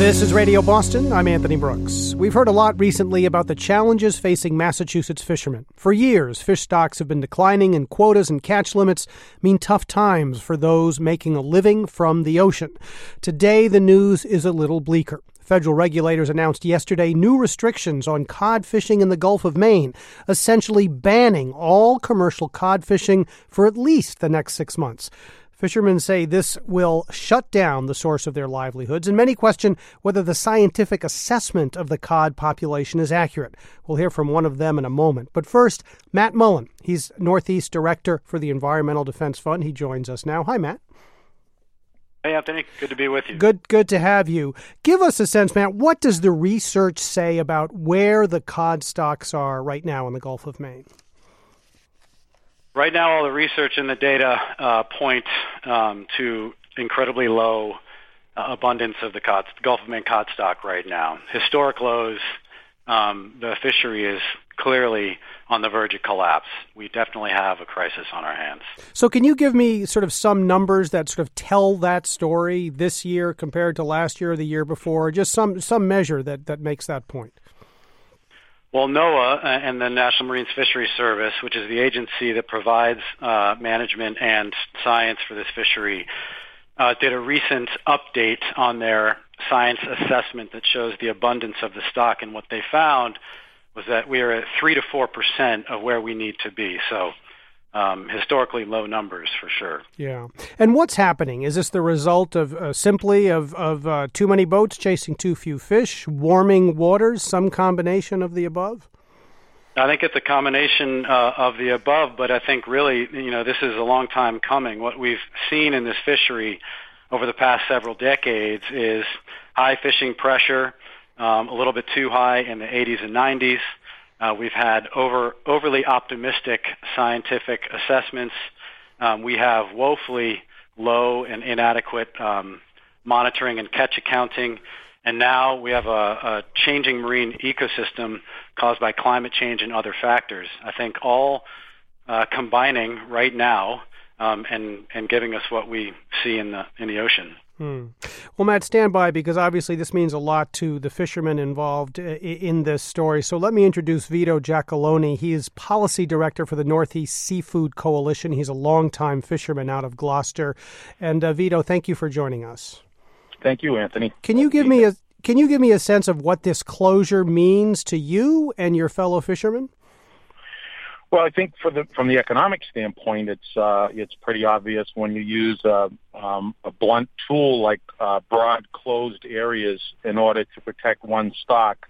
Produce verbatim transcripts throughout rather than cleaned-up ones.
This is Radio Boston. I'm Anthony Brooks. We've heard a lot recently about the challenges facing Massachusetts fishermen. For years, fish stocks have been declining, and quotas and catch limits mean tough times for those making a living from the ocean. Today, the news is a little bleaker. Federal regulators announced yesterday new restrictions on cod fishing in the Gulf of Maine, essentially banning all commercial cod fishing for at least the next six months. Fishermen say this will shut down the source of their livelihoods, and many question whether the scientific assessment of the cod population is accurate. We'll hear from one of them in a moment. But first, Matt Mullen. He's Northeast Director for the Environmental Defense Fund. He joins us now. Hi, Matt. Hey, Anthony. Good to be with you. Good, good to have you. Give us a sense, Matt. What does the research say about where the cod stocks are right now in the Gulf of Maine? Right now, all the research and the data uh, point um, to incredibly low uh, abundance of the cod, Gulf of Maine cod stock right now. Historic lows. Um, the fishery is clearly on the verge of collapse. We definitely have a crisis on our hands. So can you give me sort of some numbers that sort of tell that story this year compared to last year or the year before, just some, some measure that, that makes that point? Well, NOAA and the National Marine Fisheries Service, which is the agency that provides uh, management and science for this fishery, uh, did a recent update on their science assessment that shows the abundance of the stock. And what they found was that we are at three to four percent of where we need to be. So um, historically low numbers for sure. Yeah. And what's happening? Is this the result of uh, simply of, of uh, too many boats chasing too few fish, warming waters, some combination of the above? I think it's a combination uh, of the above, but I think really, you know, this is a long time coming. What we've seen in this fishery over the past several decades is high fishing pressure, um, a little bit too high in the eighties and nineties. Uh, we've had over overly optimistic scientific assessments. Um, we have woefully low and inadequate um, monitoring and catch accounting. And now we have a, a changing marine ecosystem caused by climate change and other factors. I think all uh, combining right now um, and, and giving us what we see in the in the ocean. Hmm. Well, Matt, stand by, because obviously this means a lot to the fishermen involved in this story. So let me introduce Vito Giacalone. He is Policy Director for the Northeast Seafood Coalition. He's a longtime fisherman out of Gloucester. And uh, Vito, thank you for joining us. Thank you, Anthony. Can you give me a can you give me a sense of what this closure means to you and your fellow fishermen? Well, I think for the, from the economic standpoint, it's uh, it's pretty obvious when you use a, um, a blunt tool like uh, broad closed areas in order to protect one stock.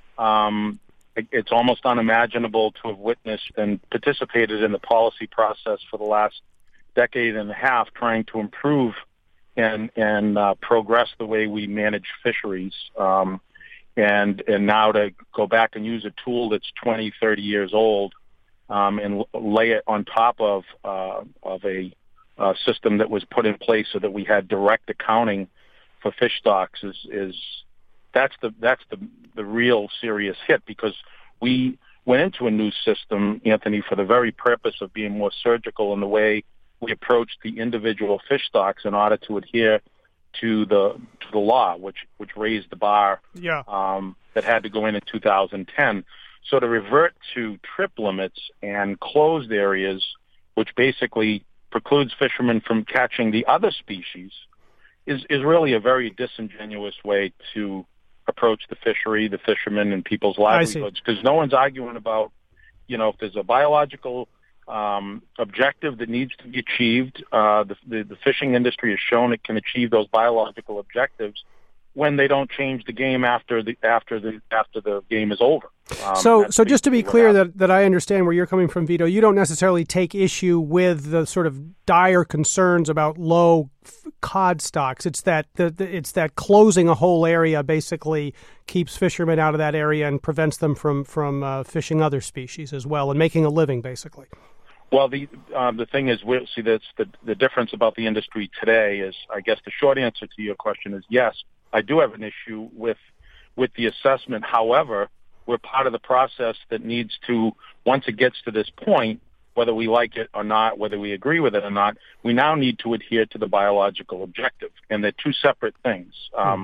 Um, it, it's almost unimaginable to have witnessed and participated in the policy process for the last decade and a half, trying to improve and and uh, progress the way we manage fisheries. Um, and and now to go back and use a tool that's twenty, thirty years old. Um, and lay it on top of uh, of a uh, system that was put in place so that we had direct accounting for fish stocks is, is that's the that's the the real serious hit, because we went into a new system, Anthony, for the very purpose of being more surgical in the way we approached the individual fish stocks in order to adhere to the to the law, which which raised the bar yeah. um, that had to go in in two thousand ten. So to revert to trip limits and closed areas, which basically precludes fishermen from catching the other species, is, is really a very disingenuous way to approach the fishery, the fishermen, and people's livelihoods. Because no one's arguing about, you know, if there's a biological um, objective that needs to be achieved, uh, the, the, the fishing industry has shown it can achieve those biological objectives when they don't change the game after the after the after the game is over. Um, so, so just to be clear that, that I understand where you're coming from, Vito, you don't necessarily take issue with the sort of dire concerns about low f- cod stocks. It's that the, the it's that closing a whole area basically keeps fishermen out of that area and prevents them from from uh, fishing other species as well and making a living, basically. Well, the um, the thing is, we'll see that's the the difference about the industry today is, I guess the short answer to your question is yes, I do have an issue with with the assessment. However, we're part of the process that needs to, once it gets to this point, whether we like it or not, whether we agree with it or not, we now need to adhere to the biological objective. And they're two separate things. Um,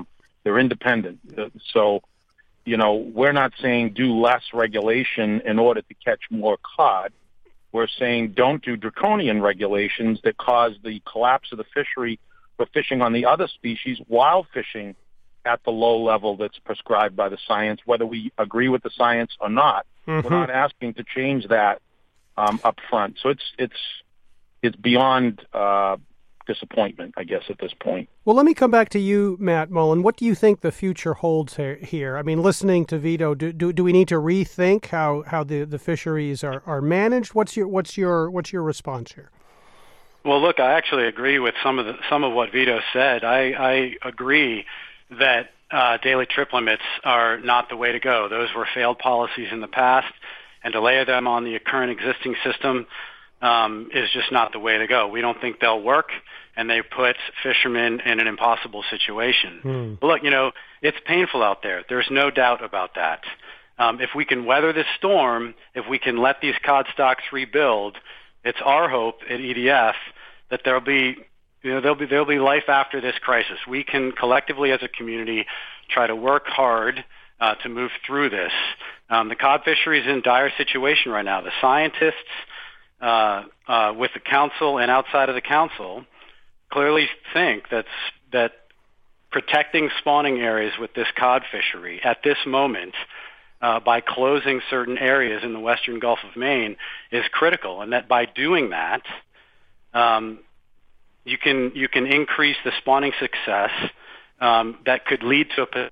They're independent. So, you know, we're not saying do less regulation in order to catch more cod. We're saying don't do draconian regulations that cause the collapse of the fishery for fishing on the other species while fishing at the low level that's prescribed by the science, whether we agree with the science or not. Mm-hmm. We're not asking to change that um, up front. So it's it's it's beyond uh, disappointment, I guess, at this point. Well, let me come back to you, Matt Mullen. What do you think the future holds here? I mean, listening to Vito, do do, do we need to rethink how, how the, the fisheries are, are managed? What's your what's your what's your response here? Well, look, I actually agree with some of the some of what Vito said. I, I agree that uh, daily trip limits are not the way to go. Those were failed policies in the past, and to layer them on the current existing system um, is just not the way to go. We don't think they'll work, and they put fishermen in an impossible situation. Hmm. But look, you know, it's painful out there. There's no doubt about that. Um, if we can weather this storm, if we can let these cod stocks rebuild, it's our hope at E D F that there'll be, you know, there'll be there'll be life after this crisis. We can collectively, as a community, try to work hard uh, to move through this. Um, the cod fishery is in dire situation right now. The scientists, uh, uh, with the council and outside of the council, clearly think that's that protecting spawning areas with this cod fishery at this moment, uh, by closing certain areas in the western Gulf of Maine, is critical, and that by doing that, um, you can you can increase the spawning success um, that could lead to a.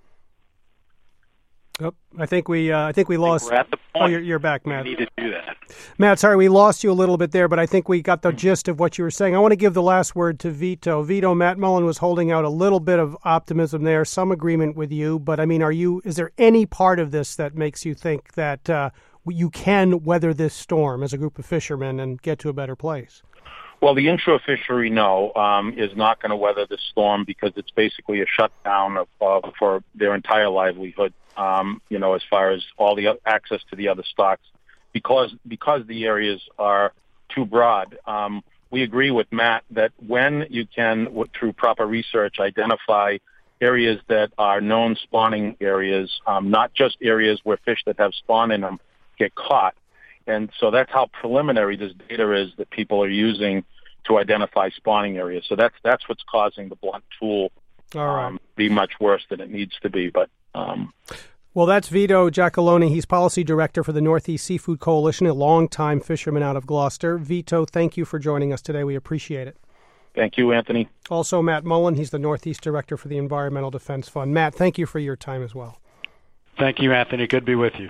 Oh, I think we uh, I think we lost. I think we're at the point. Oh, you're, you're back, Matt. We need to do that. Matt, sorry, we lost you a little bit there, but I think we got the gist of what you were saying. I want to give the last word to Vito. Vito, Matt Mullen was holding out a little bit of optimism there, some agreement with you, but I mean, are you? Is there any part of this that makes you think that uh, you can weather this storm as a group of fishermen and get to a better place? Well, the inshore fishery, no, um, is not going to weather this storm because it's basically a shutdown of, uh, for their entire livelihood. Um, you know, as far as all the access to the other stocks, because because the areas are too broad. Um, we agree with Matt that when you can, through proper research, identify areas that are known spawning areas, um, not just areas where fish that have spawn in them get caught. And so that's how preliminary this data is that people are using to identify spawning areas. So that's that's what's causing the blunt tool All right. um, be much worse than it needs to be. But um, well, that's Vito Giacalone. He's policy director for the Northeast Seafood Coalition, a longtime fisherman out of Gloucester. Vito, thank you for joining us today. We appreciate it. Thank you, Anthony. Also, Matt Mullen. He's the Northeast director for the Environmental Defense Fund. Matt, thank you for your time as well. Thank you, Anthony. Good to be with you.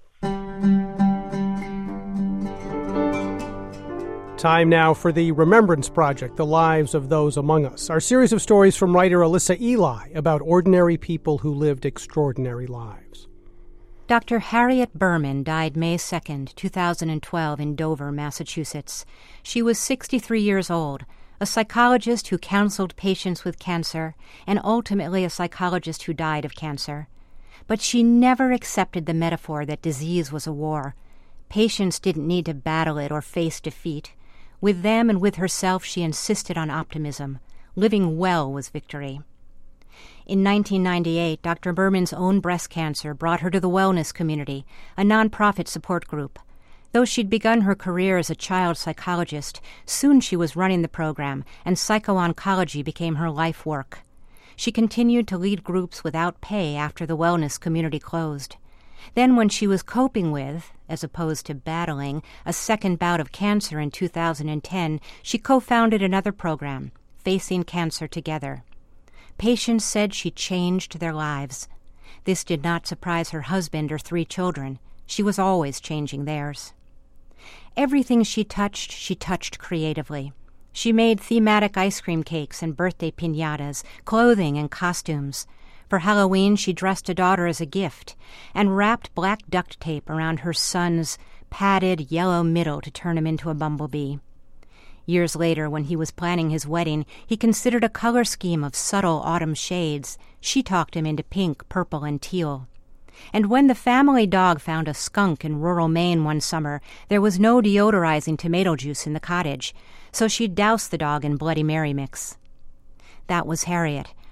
Time now for the Remembrance Project, The Lives of Those Among Us, our series of stories from writer Alyssa Ely about ordinary people who lived extraordinary lives. Doctor Harriet Berman died May second, two thousand twelve in Dover, Massachusetts. She was sixty-three years old, a psychologist who counseled patients with cancer, and ultimately a psychologist who died of cancer. But she never accepted the metaphor that disease was a war. Patients didn't need to battle it or face defeat. With them and with herself, she insisted on optimism. Living well was victory. In nineteen ninety-eight, Doctor Berman's own breast cancer brought her to the Wellness Community, a nonprofit support group. Though she'd begun her career as a child psychologist, soon she was running the program, and psycho-oncology became her life work. She continued to lead groups without pay after the Wellness Community closed. Then when she was coping with, as opposed to battling, a second bout of cancer in two thousand ten, she co-founded another program, Facing Cancer Together. Patients said she changed their lives. This did not surprise her husband or three children. She was always changing theirs. Everything she touched, she touched creatively. She made thematic ice cream cakes and birthday piñatas, clothing and costumes. For Halloween, she dressed a daughter as a gift and wrapped black duct tape around her son's padded yellow middle to turn him into a bumblebee. Years later, when he was planning his wedding, he considered a color scheme of subtle autumn shades. She talked him into pink, purple, and teal. And when the family dog found a skunk in rural Maine one summer, there was no deodorizing tomato juice in the cottage, so she doused the dog in Bloody Mary mix. That was Harriet,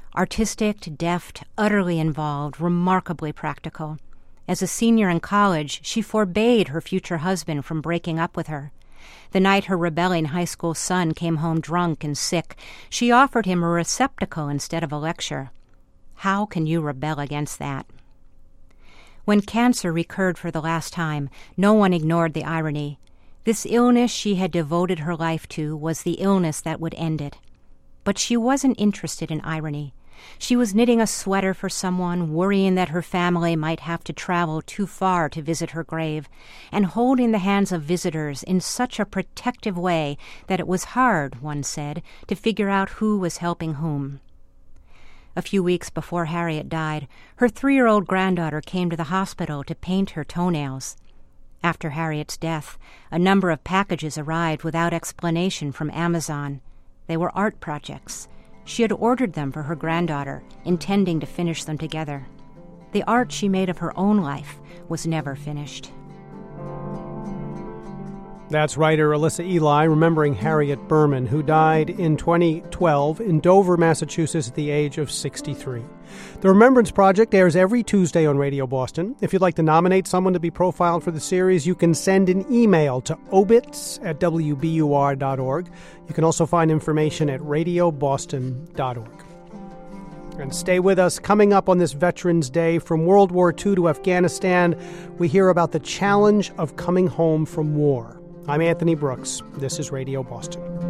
Artistic, deft, utterly involved, remarkably practical. As a senior in college, she forbade her future husband from breaking up with her. The night her rebelling high school son came home drunk and sick, she offered him a receptacle instead of a lecture. How can you rebel against that? When cancer recurred for the last time, no one ignored the irony. This illness she had devoted her life to was the illness that would end it. But she wasn't interested in irony. She was knitting a sweater for someone, worrying that her family might have to travel too far to visit her grave, and holding the hands of visitors in such a protective way that it was hard, one said, to figure out who was helping whom. A few weeks before Harriet died, her three-year-old granddaughter came to the hospital to paint her toenails. After Harriet's death, a number of packages arrived without explanation from Amazon. They were art projects. She had ordered them for her granddaughter, intending to finish them together. The art she made of her own life was never finished. That's writer Alyssa Ely remembering Harriet Berman, who died in twenty twelve in Dover, Massachusetts at the age of sixty-three. The Remembrance Project airs every Tuesday on Radio Boston. If you'd like to nominate someone to be profiled for the series, you can send an email to obits at w b u r dot org. You can also find information at radio boston dot org. And stay with us. Coming up on this Veterans Day, from World War Two to Afghanistan, we hear about the challenge of coming home from war. I'm Anthony Brooks. This is Radio Boston.